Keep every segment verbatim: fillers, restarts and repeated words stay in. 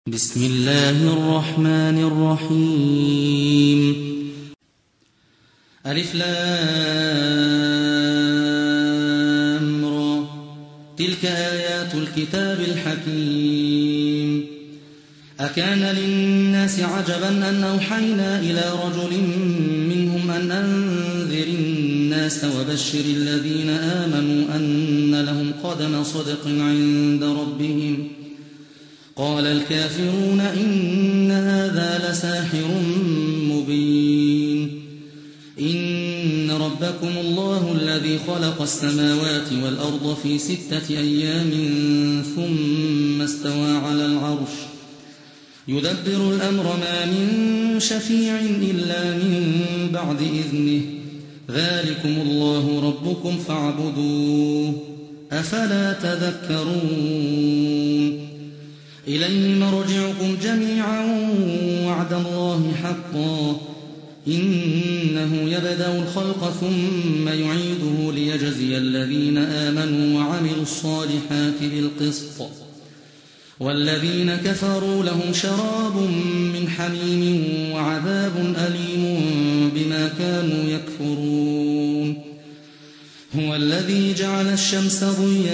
بسم الله الرحمن الرحيم. ألف لام را، تلك آيات الكتاب الحكيم. أكان للناس عجبا أن أوحينا إلى رجل منهم أن أنذر الناس وبشر الذين آمنوا أن لهم قدم صدق عند ربهم. قال الكافرون إن هذا لساحر مبين. إن ربكم الله الذي خلق السماوات والأرض في ستة أيام ثم استوى على العرش يدبر الأمر ما من شفيع إلا من بعد إذنه. ذلكم الله ربكم فاعبدوه أفلا تذكرون. إليه مرجعكم جميعا وعد الله حقا إنه يبدأ الخلق ثم يعيده ليجزي الذين آمنوا وعملوا الصالحات بالقسط والذين كفروا لهم شراب من حميم وعذاب أليم بما كانوا يكفرون. هو الذي جعل الشمس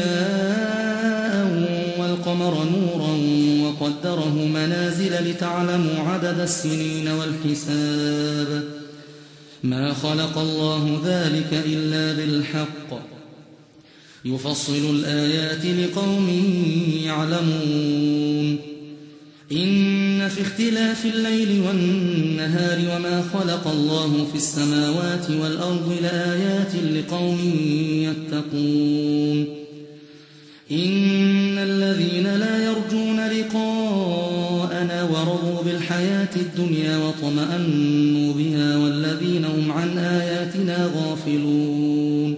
ضياء والقمر نورا وقدره منازل لتعلموا عدد السنين والحساب. ما خلق الله ذلك إلا بالحق يفصل الآيات لقوم يعلمون. إن في اختلاف الليل والنهار وما خلق الله في السماوات والأرض لآيات لقوم يتقون. إن الذين لا يرجون لقاءنا ورضوا بالحياة الدنيا واطمأنوا بها والذين هم عن آياتنا غافلون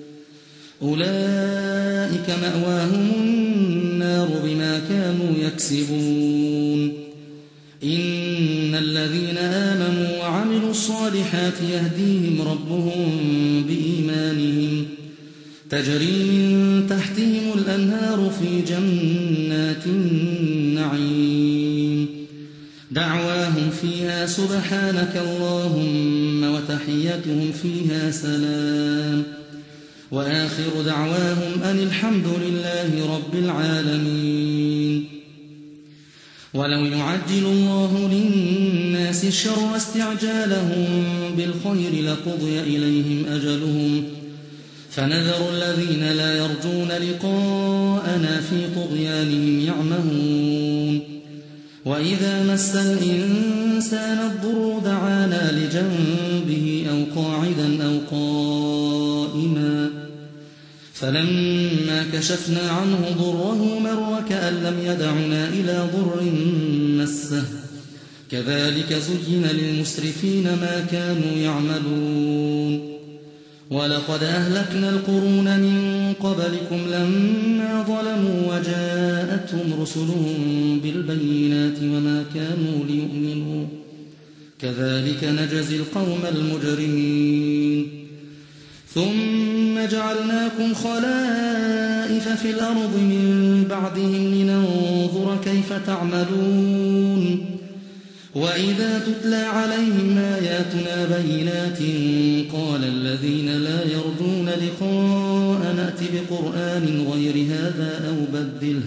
أولئك مأواهم النار بما كانوا يكسبون. إن الذين آمنوا وعملوا الصالحات يهديهم ربهم بإيمانهم تجري من تحتهم الأنهار في جنات النعيم دعواهم فيها سبحانك اللهم وتحيتهم فيها سلام وآخر دعواهم أن الحمد لله رب العالمين. ولو يعجل الله للناس الشر استعجالهم بالخير لقضي إليهم أجلهم فنذر الذين لا يرجون لقاءنا في طغيانهم يعمهون. وإذا مس الإنسان الضر دعانا لجنبه أو قاعدا أو قائما فلما كشفنا عنه ضره مر كأن لم يدعنا إلى ضر مسه كذلك زين للمسرفين ما كانوا يعملون. ولقد أهلكنا القرون من قبلكم لما ظلموا وجاءتهم رسلهم بالبينات وما كانوا ليؤمنوا كذلك نجزي القوم المجرمين. ثم جعلناكم خلائف في الأرض من بعدهم لننظر كيف تعملون. وإذا تتلى عليهم آياتنا بينات قال الذين لا يرجون لقاء نأت بقرآن غير هذا أو بدله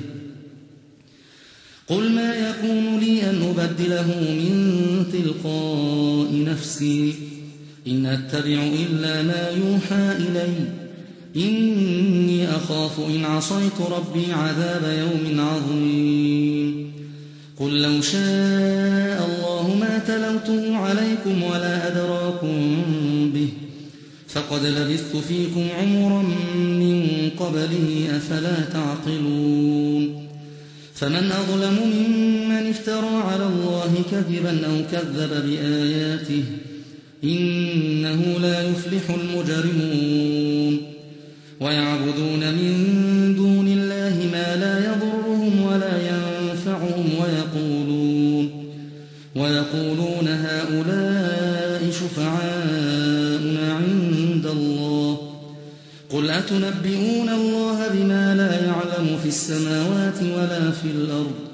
قل ما يكون لي أن أبدله من تلقاء نفسي إن أتبع إلا ما يوحى إلي إني أخاف إن عصيت ربي عذاب يوم عظيم. قل لو شاء الله ما تلوته عليكم ولا أدراكم به فقد لبثت فيكم عمرا من قبله أفلا تعقلون. فمن أظلم ممن افترى على الله كذبا أو كذب بآياته إنه لا يفلح المجرمون. ويعبدون من دون الله ما لا يضرهم ولا ينفعهم ويقولون, ويقولون هؤلاء شفعاؤنا عند الله قل أتنبئون الله بما لا يعلم في السماوات ولا في الأرض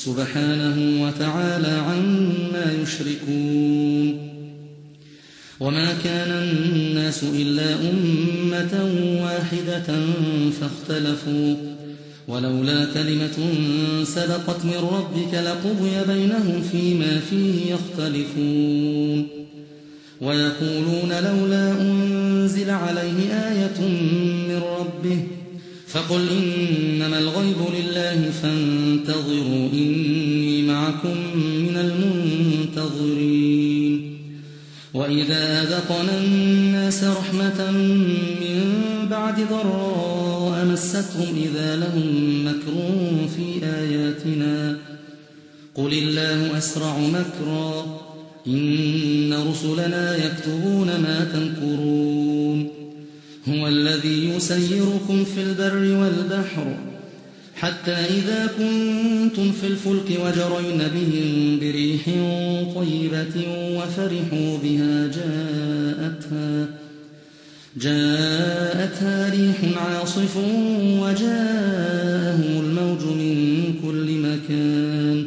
سبحانه وتعالى عما يشركون. وما كان الناس إلا أمة واحدة فاختلفوا ولولا كلمة سبقت من ربك لقضي بينهم فيما فيه يختلفون. ويقولون لولا أنزل عليه آية من ربه فقل إنما الغيب لله فانتظروا إني معكم من المنتظرين. وإذا أذقنا الناس رحمة من بعد ضراء مستهم إذا لهم مكر في آياتنا قل الله أسرع مكرا إن رسلنا يكتبون ما تمكرون. هو الذي يسيركم في البر والبحر حتى إذا كنتم في الفلك وجرين بهم بريح طيبة وفرحوا بها جاءتها, جاءتها ريح عاصف وجاءهم الموج من كل مكان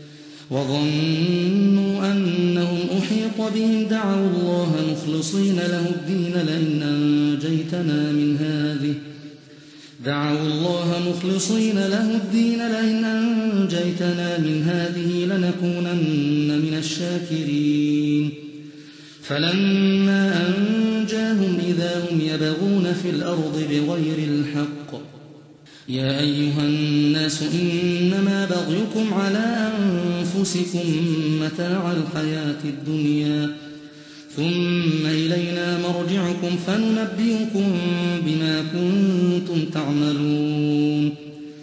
وظنوا أنهم أحيط بهم دعوا الله مخلصين له الدين لئن أنجيتنا من هذه دعوا الله مخلصين له الدين لئن أنجيتنا من هذه لنكونن من الشاكرين. فلما أنجاهم إذا هم يبغون في الأرض بغير الحق يا أيها الناس إنما بغيكم على أنفسكم متاع الحياة الدنيا ثم إلينا مرجعكم فننبئكم بما كنتم تعملون.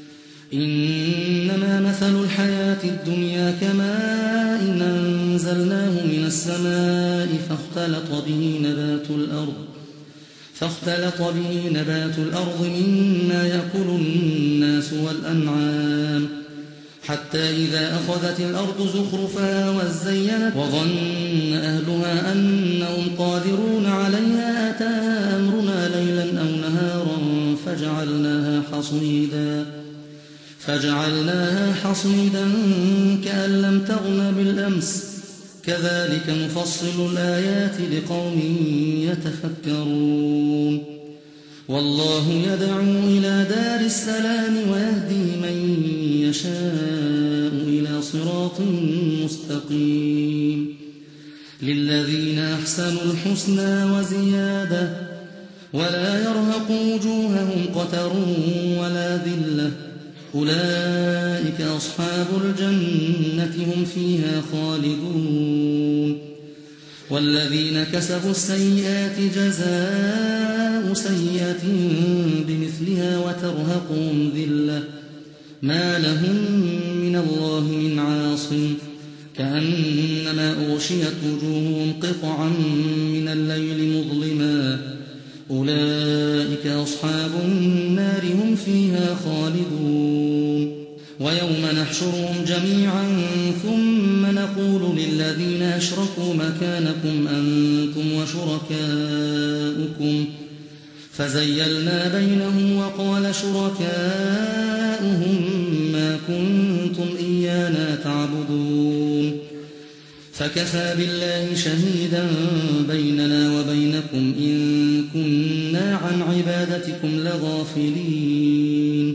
إنما مثل الحياة الدنيا كماء إن أنزلناه من السماء فاختلط به نبات الأرض فاختلط به نبات الأرض مما يأكل الناس والأنعام حتى إذا أخذت الأرض زخرفها وزينت وظن أهلها أنهم قادرون عليها أتاها أمرنا ليلا أو نهارا فجعلناها حصيدا فجعلناها حصيدا كأن لم تغن بالأمس كذلك نفصل الآيات لقوم يتفكرون. والله يدعو إلى دار السلام ويهدي من يشاء إلى صراط مستقيم. للذين أحسنوا الحسنى وزيادة ولا يرهق وجوههم قتر ولا ذلة أولئك أصحاب الجنة هم فيها خالدون. والذين كسبوا السيئات جزاء سيئة بمثلها وترهقهم ذلة ما لهم من الله من عاصم كأنما أغشيت وجوههم قطعا من الليل مظلما أولئك أصحاب النار هم فيها خالدون. ويوم نحشرهم جميعا ثم نقول للذين أشركوا مكانكم أنتم وشركاؤكم فزيلنا بينهم وقال شركاؤهم ما كنتم إيانا تعبدون فكفى بالله شهيدا بيننا وبينكم إن كنا عن عبادتكم لغافلين.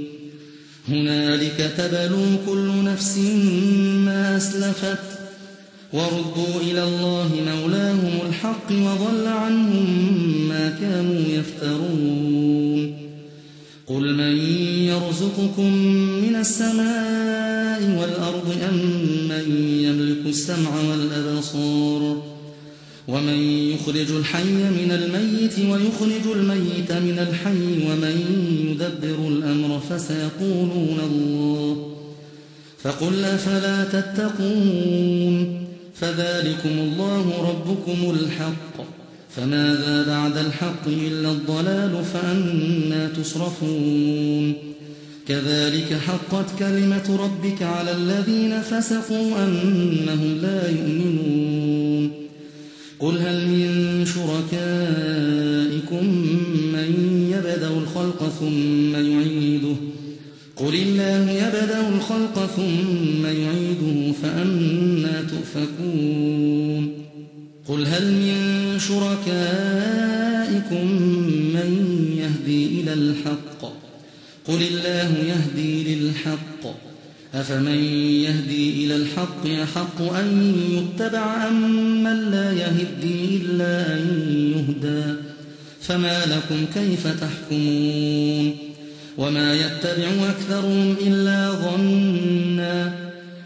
هنالك تبلو كل نفس ما أسلفت وردوا إلى الله مولاهم الحق وضل عنهم ما كانوا يفترون. قل من يرزقكم من السماء والأرض أم من يملك السمع والأبصار ومن يخرج الحي من الميت ويخرج الميت من الحي ومن يدبر الأمر فسيقولون الله فقل أفلا تتقون. فذلكم الله ربكم الحق فماذا بعد الحق إلا الضلال فأنى تصرفون. كذلك حقت كلمة ربك على الذين فسقوا أنهم لا يؤمنون. قل هل من شركائكم من يبدأ الخلق ثم يعيده قل الله يبدأ الخلق ثم يعيده فأنى تؤفكون قل هل من شركائكم من يهدي إلى الحق قل الله يهدي للحق أفمن يهدي إلى الحق يحق أن يتبع أم من لا يهدي إلا أن يهدى فما لكم كيف تحكمون وما يتبع أكثرهم إلا ظنا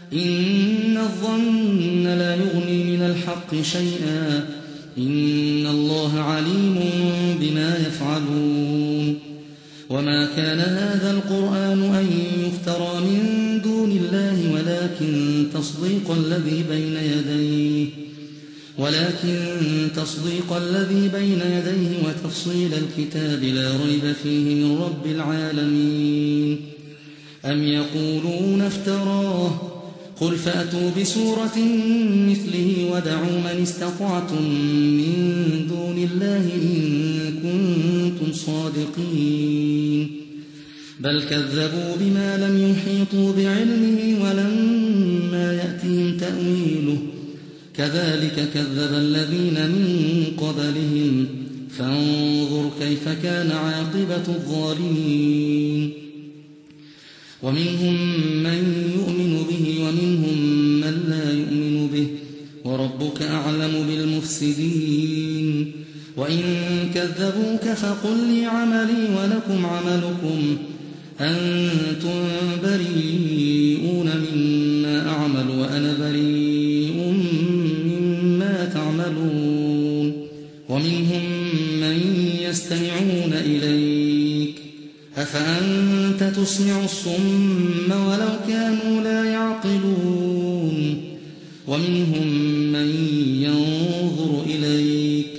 إن الظن لا يغني من الحق شيئا إن الله عليم بما يفعلون وما كان هذا القرآن أن يفترى من دون الله ولكن تصديق الذي بين يديه ولكن تصديق الذي بين يديه وتفصيل الكتاب لا ريب فيه من رب العالمين أم يقولون افتراه قل فأتوا بسورة مثله ودعوا من استطعتم من دون الله إن كنتم صادقين بل كذبوا بما لم يحيطوا بعلمه ولما يأتهم تأويله كذلك كذب الذين من قبلهم فانظر كيف كان عاقبة الظالمين ومنهم من يؤمن به ومنهم من لا يؤمن به وربك أعلم بالمفسدين وإن كذبوك فقل لي عملي ولكم عملكم أنتم بريئون مما أعمل وأنا بريء مما تعملون ومنهم من يستمعون إليك أفأنت تسمع الصم ولو كانوا لا يعقلون ومنهم من ينظر إليك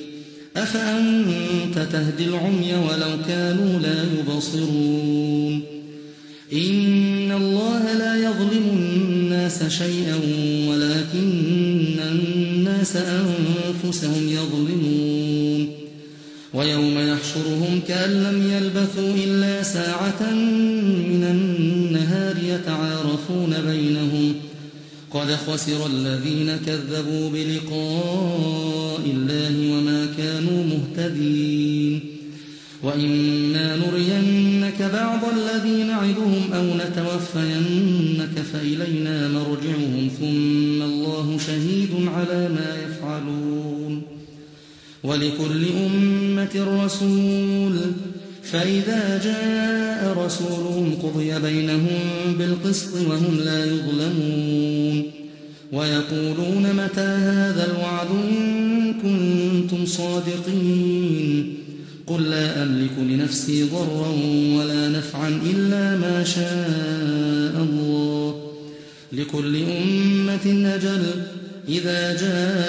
أفأنت تهدي العمي ولو كانوا لا يبصرون إن الله لا يظلم الناس شيئا ولكن الناس أنفسهم يظلمون ويوم يحشرهم كأن لم يلبثوا إلا ساعة من النهار يتعارفون بينهم قد خسر الذين كذبوا بلقاء الله وما كانوا مهتدين وإما نرينك بعض الذي نعدهم أو نتوفينك فإلينا مرجعهم ثم الله شهيد على ما يفعلون ولكل أمة رسول فإذا جاء رسولهم قضي بينهم بالقسط وهم لا يظلمون ويقولون متى هذا الوعد إن كنتم صادقين قل لا أملك لنفسي ضرا ولا نفعا إلا ما شاء الله لكل أمة أجل إذا جاء